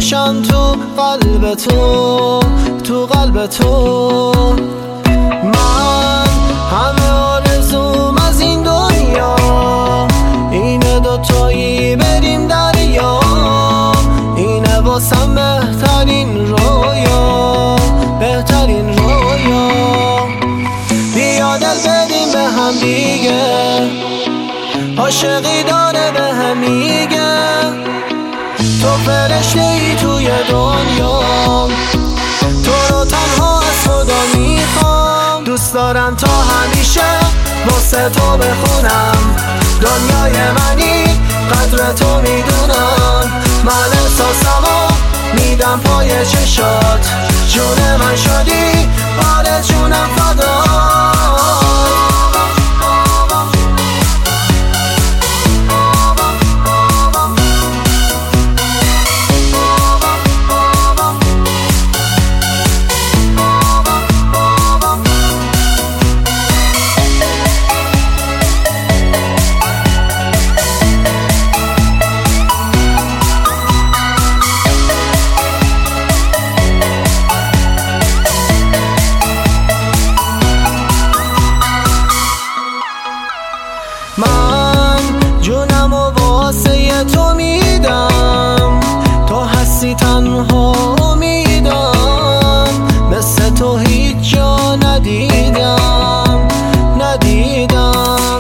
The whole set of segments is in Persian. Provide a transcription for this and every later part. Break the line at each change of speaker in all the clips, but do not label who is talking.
باشم تو قلب تو، تو قلب تو. من همه آرزوم از این دنیا اینه دوتایی بریم دریا، اینه واسم بهترین رویا، بهترین رویا. بیا دل بدیم به هم دیگه، عاشقی داره به هم میگه تو فرشته ای توی دنیا، تو رو تنها از خدا میخوام. دوست دارم تا همیشه واسه تو بخونم، دنیای منی قدر تو میدونم. من احساسمو میدم پای چشات، جون من شدی آره جونم فدا. من جونم و واسه تو میدم، تو هستی تنها امیدم. مثل تو هیچ جا ندیدم، ندیدم.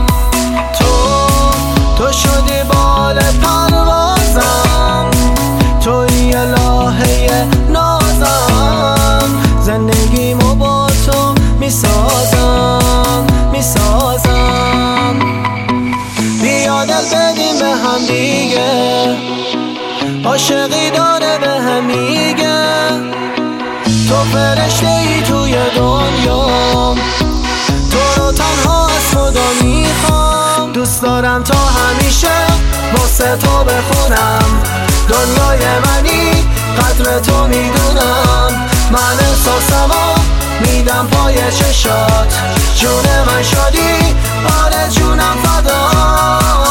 تو شدی بال پروازم، توی الهه نازم. زندگیمو با تو میسازم، میسازم. بیا دل بدیم به هم دیگه، عاشقی داره به هم میگه تو فرشته ای توی دنیا، تو رو تنها از خدا میخوام. دوست دارم تا همیشه واسه تو بخونم، دنیای منی قدر تو میدونم. من احساسمو میدم پای چشات، جون من شدی آره جونم فدا.